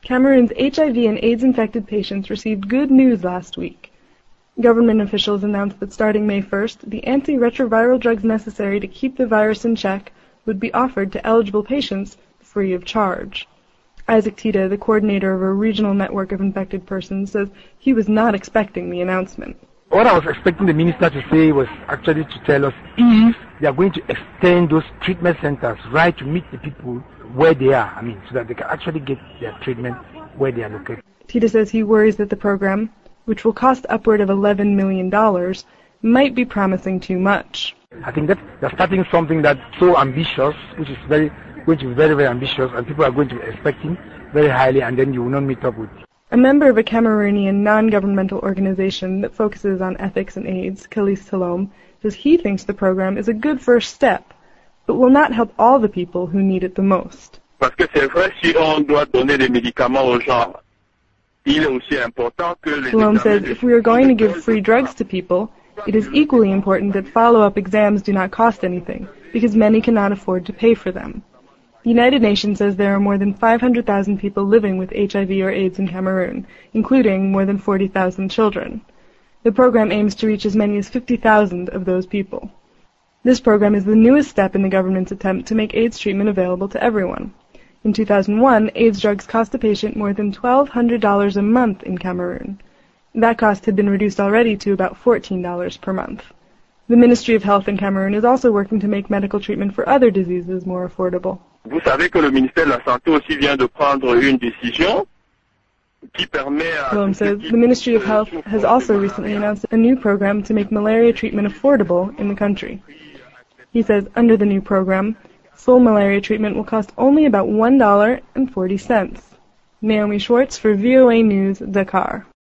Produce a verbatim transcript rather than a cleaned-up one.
Cameroon's H I V and AIDS-infected patients received good news last week. Government officials announced that starting May first, the antiretroviral drugs necessary to keep the virus in check would be offered to eligible patients free of charge. Isaac Tita, the coordinator of a regional network of infected persons, says he was not expecting the announcement. What I was expecting the minister to say was actually to tell us if they are going to extend those treatment centers right to meet the people where they are, I mean, so that they can actually get their treatment where they are located. Tita says he worries that the program, which will cost upward of eleven million dollars, might be promising too much. I think that they're starting something that's so ambitious, which is very, which is very, very ambitious, and people are going to be expecting very highly, and then you will not meet up with. A member of a Cameroonian non-governmental organization that focuses on ethics and AIDS, Khalis Salom, says he thinks the program is a good first step, but will not help all the people who need it the most. Salom says if we are going to give free drugs to people, it is equally important that follow-up exams do not cost anything, because many cannot afford to pay for them. The United Nations says there are more than five hundred thousand people living with H I V or AIDS in Cameroon, including more than forty thousand children. The program aims to reach as many as fifty thousand of those people. This program is the newest step in the government's attempt to make AIDS treatment available to everyone. In two thousand one, AIDS drugs cost a patient more than twelve hundred dollars a month in Cameroon. That cost had been reduced already to about fourteen dollars per month. The Ministry of Health in Cameroon is also working to make medical treatment for other diseases more affordable. Vous savez que le ministère de la Santé aussi vient de prendre une décision qui permet à... Salom says the Ministry of Health has also recently announced a new program to make malaria treatment affordable in the country. He says under the new program, full malaria treatment will cost only about one dollar and forty cents. Naomi Schwartz for V O A News, Dakar.